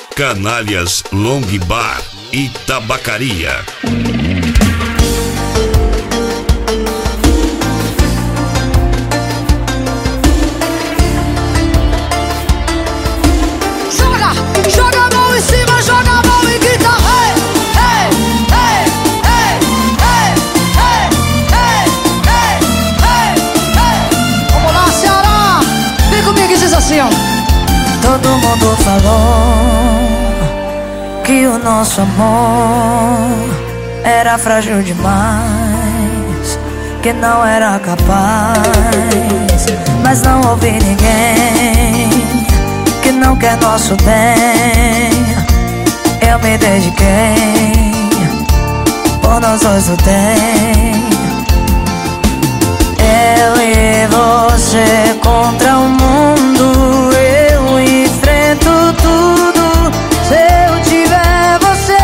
Canalhas Long Bar e Tabacaria. Joga a mão em cima, joga a mão e grita hey, hey, hey, hey, hey, hey, hey, hey, hey, hey. Vamos lá, Ceará, vem comigo e diz assim, ó. Todo mundo falou que o nosso amor era frágil demais, que não era capaz, mas não ouvi ninguém que não quer nosso bem. Eu me dediquei, por nós dois lutei. Eu e você contra o mundo, eu enfrento tudo se eu tiver você.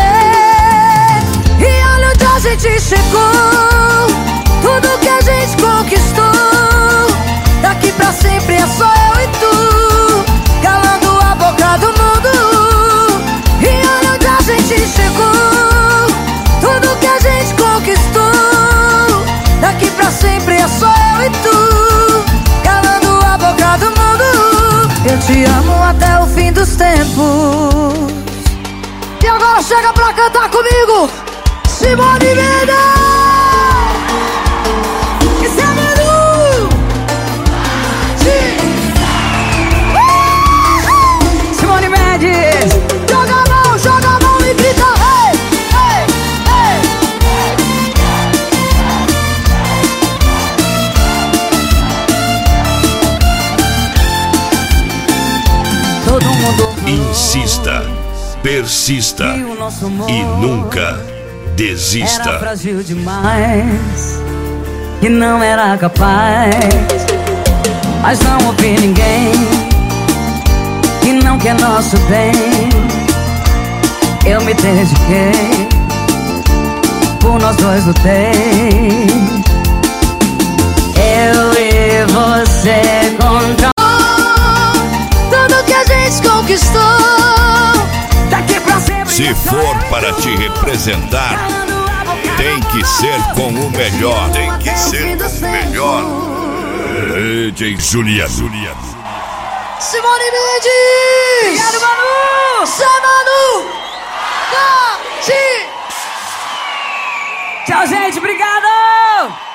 E olha onde a gente chegou, tudo que a gente conquistou. Daqui pra sempre é só eu e tu, calando a boca do mundo. E olha onde a gente chegou, tudo que a gente conquistou. Daqui pra sempre é só eu e tu, calando a boca do mundo. Eu te amo até o fim dos tempos. E agora chega pra cantar comigo, Simone Mendes! Esse é Manu! Simone Mendes! Joga a mão e grita hey, hey, hey. Todo mundo Insista, persista e nunca era desista. frágil demais, que não era capaz, mas não ouvi ninguém que não quer nosso bem. Eu me dediquei, por nós dois lutei. Eu e você contra Tudo que a gente conquistou. daqui pra sempre. Se for para te representar, tem que ser com o melhor. Tem que ser com o melhor. DJ Juliano. Simone Mendes! Obrigado, Manu! Zé Manu! Tchau, gente, obrigado!